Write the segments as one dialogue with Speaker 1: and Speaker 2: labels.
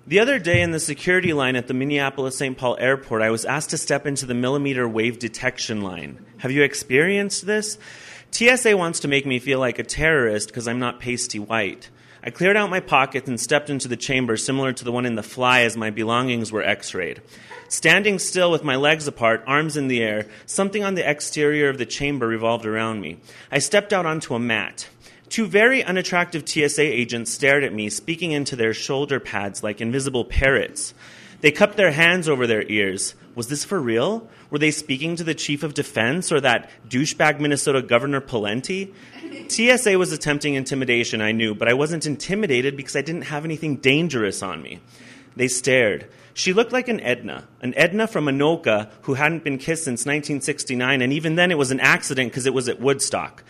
Speaker 1: The other day in the security line at the Minneapolis-St. Paul Airport, I was asked to step into the millimeter wave detection line. Have you experienced this? TSA wants to make me feel like a terrorist because I'm not pasty white. I cleared out my pockets and stepped into the chamber similar to the one in The Fly as my belongings were x-rayed. Standing still with my legs apart, arms in the air, something on the exterior of the chamber revolved around me. I stepped out onto a mat. Two very unattractive TSA agents stared at me, speaking into their shoulder pads like invisible parrots. They cupped their hands over their ears. Was this for real? Were they speaking to the chief of defense or that douchebag Minnesota Governor Pawlenty? TSA was attempting intimidation, I knew, but I wasn't intimidated because I didn't have anything dangerous on me. They stared. She looked like an Edna from Anoka who hadn't been kissed since 1969, and even then it was an accident because it was at Woodstock.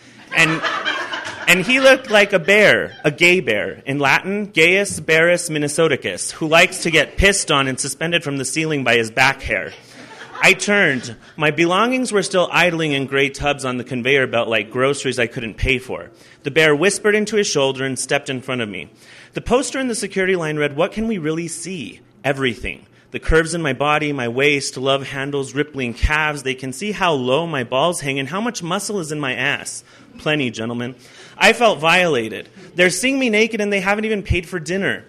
Speaker 1: And he looked like a bear, a gay bear. In Latin, Gaius Barus Minnesoticus, who likes to get pissed on and suspended from the ceiling by his back hair. I turned. My belongings were still idling in gray tubs on the conveyor belt like groceries I couldn't pay for. The bear whispered into his shoulder and stepped in front of me. The poster in the security line read, "What can we really see? Everything. The curves in my body, my waist, love handles, rippling calves. They can see how low my balls hang and how much muscle is in my ass. Plenty, gentlemen." I felt violated. They're seeing me naked and they haven't even paid for dinner.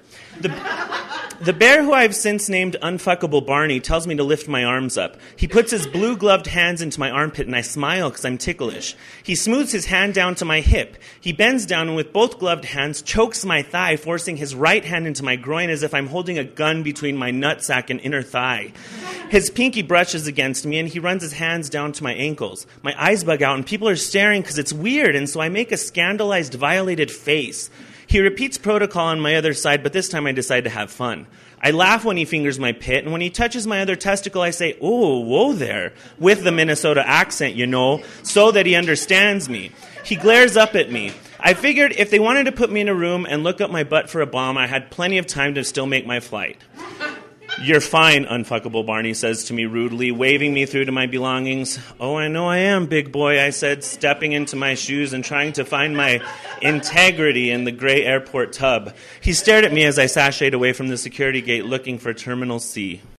Speaker 1: The bear, who I've since named Unfuckable Barney, tells me to lift my arms up. He puts his blue-gloved hands into my armpit, and I smile because I'm ticklish. He smooths his hand down to my hip. He bends down and with both gloved hands chokes my thigh, forcing his right hand into my groin as if I'm holding a gun between my nutsack and inner thigh. His pinky brushes against me, and he runs his hands down to my ankles. My eyes bug out, and people are staring because it's weird, and so I make a scandalized, violated face. He repeats protocol on my other side, but this time I decide to have fun. I laugh when he fingers my pit, and when he touches my other testicle, I say, "Oh, whoa there," with the Minnesota accent, so that he understands me. He glares up at me. I figured if they wanted to put me in a room and look up my butt for a bomb, I had plenty of time to still make my flight. "You're fine," Unfuckable Barney says to me rudely, waving me through to my belongings. "Oh, I know I am, big boy," I said, stepping into my shoes and trying to find my integrity in the gray airport tub. He stared at me as I sashayed away from the security gate looking for Terminal C.